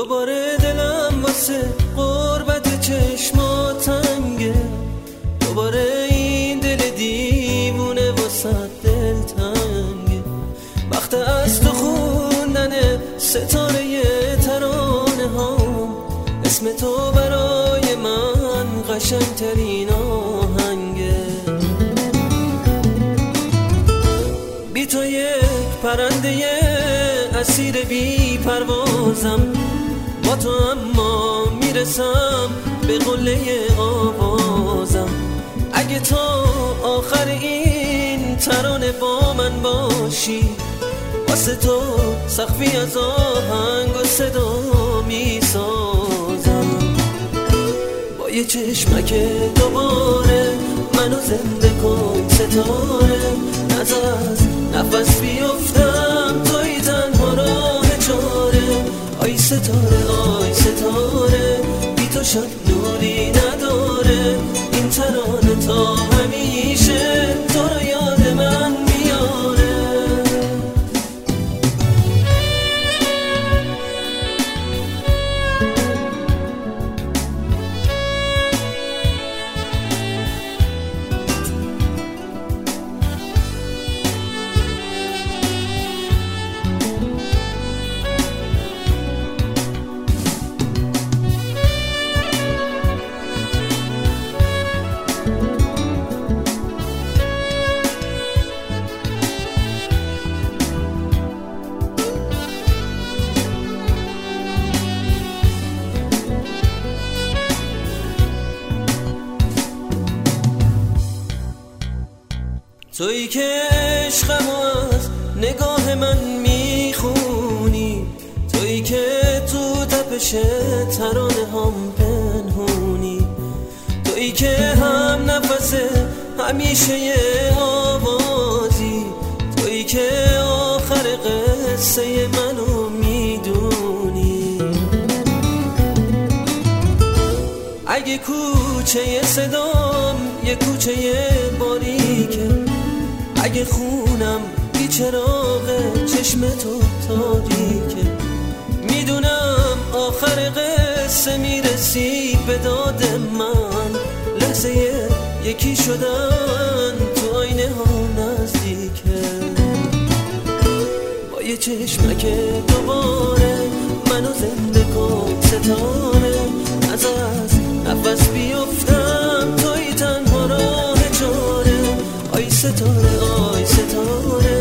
دوباره دلم واسه غربت چشمات تنگه، دوباره این دل دیوونه واسه دل تنگه. وقت از تو خوندن ستاره ترانه هام، اسم تو برای من قشنگترین آهنگه. بی تو یک پرنده اسیر بی پروازم، با تو اما میرسم به قله آوازم. اگه تو آخر این ترانه با من باشی، واسه تو سقفی از آهنگ و صدا میسازم. با یه چشمک دوباره منو زنده کن ستاره، نذار نفس بیفتم توی تنها راه چاره. آی ستاره آی ستاره، بی تو شب نوری نداره. این ترانه تا همیشه تو رو یاد من میاره. تویی که عشقمو از نگاه من میخونی، تویی که تو تپش ترانه هم پنهونی، تویی که هم نفس همیشه یه آوازی، تویی که آخر قصه منو میدونی. اگه کوچه صدام یه کوچه باریکه، اگه خونم بی چراغ چشم تو تاریکه، میدونم آخر قصه میرسی به داد من. لحظه یکی شدن تو آینه ها نزدیکه. با یه چشمک دوباره منو زنده کن ستاره، از نفس بیفتم توی تنها راه چاره. آی ستاره آی ستاره،